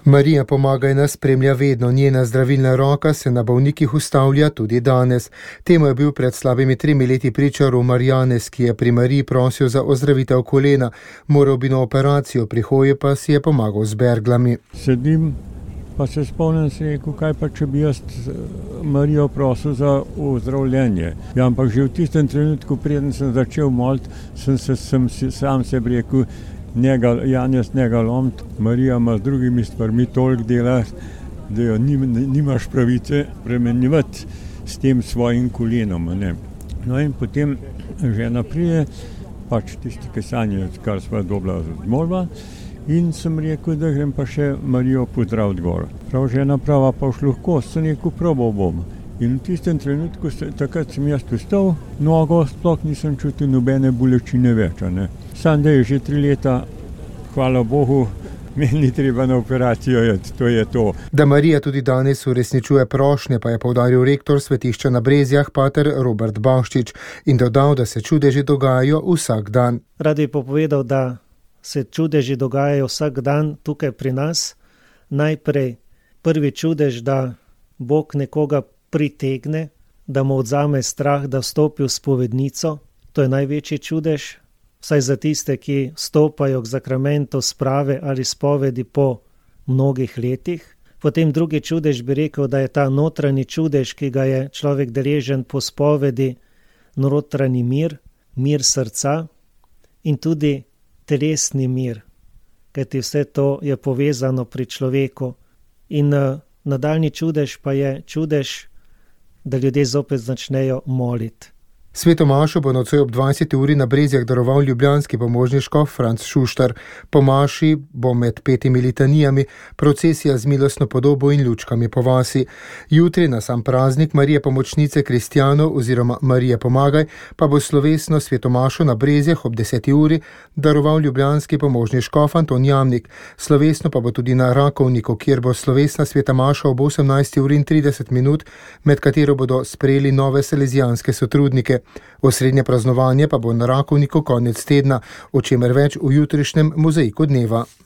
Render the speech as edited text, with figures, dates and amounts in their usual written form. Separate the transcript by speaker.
Speaker 1: Marija Pomagaj nas spremlja vedno, njena zdravilna roka se na bolnikih ustavlja tudi danes. Temu je bil pred slabimi 3 leti priča Romar Janez, ki je pri Mariji prosil za ozdravitev kolena. Moral bi na operacijo, pri hoji pa si je pomagal z berglami.
Speaker 2: Sedim, pa se spomnim, si rekel, kaj pa če bi jaz Marijo prosil za ozdravljenje. Ja, ampak že v tistem trenutku, preden sem začel moliti, sem sam sebi rekel, Janez njega lomiti, Marija ima z drugimi stvarmi toliko dela, da jo nimaš pravice premenjevati s tem svojim kolenom. Ne. No in potem žena prije, pač tisti, ki sanje, kar sva dobila z molba, in sem rekel, da grem pa še Marijo pozdraviti gor. Prav žena prava, pa v šlohko, sem rekel, probal bom. In v tistem trenutku, takrat sem jaz vstal, nogo sploh nisem čutil nobene bolečine več. Ne. Sam da je že 3 leta, hvala Bogu, meni ni treba na operacijo, to je to.
Speaker 1: Da Marija tudi danes uresničuje prošnje, pa je poudaril rektor svetišča na Brezjah, pater Robert Bavščič, in dodal, da se čudeži dogajajo vsak dan.
Speaker 3: Rad bi povedal, da se čudeži dogajajo vsak dan tukaj pri nas. Najprej prvi čudež, da Bog nekoga pritegne, da mu odzame strah, da vstopi v spovednico. To je največji čudež, vsaj za tiste, ki vstopajo k zakramentu sprave ali spovedi po mnogih letih. Potem drugi čudež bi rekel, da je ta notranji čudež, ki ga je človek deležen po spovedi, notranji mir, mir srca in tudi telesni mir, kajti vse to je povezano pri človeku. In nadaljnji čudež pa je čudež, da ljudje zopet začnejo moliti.
Speaker 1: Sveto mašo bo nocoj ob 20. uri na Brezjah daroval ljubljanski pomožni škof Franc Šuštar. Po maši bo med 5 litanijami procesija z milostno podobo in lučkami po vasi. Jutri na sam praznik Marije Pomočnice kristjanov oziroma Marije Pomagaj pa bo slovesno sveto mašo na Brezjah ob 10. uri daroval ljubljanski pomožni škof Anton Jamnik. Slovesno pa bo tudi na Rakovniku, kjer bo slovesna sveta maša ob 18. uri in 30 minut, med katero bodo sprejeli nove salezijanske sotrudnike. Osrednje praznovanje pa bo na Rakovniku konec tedna, o čemer več v jutrišnjem mozaiku dneva.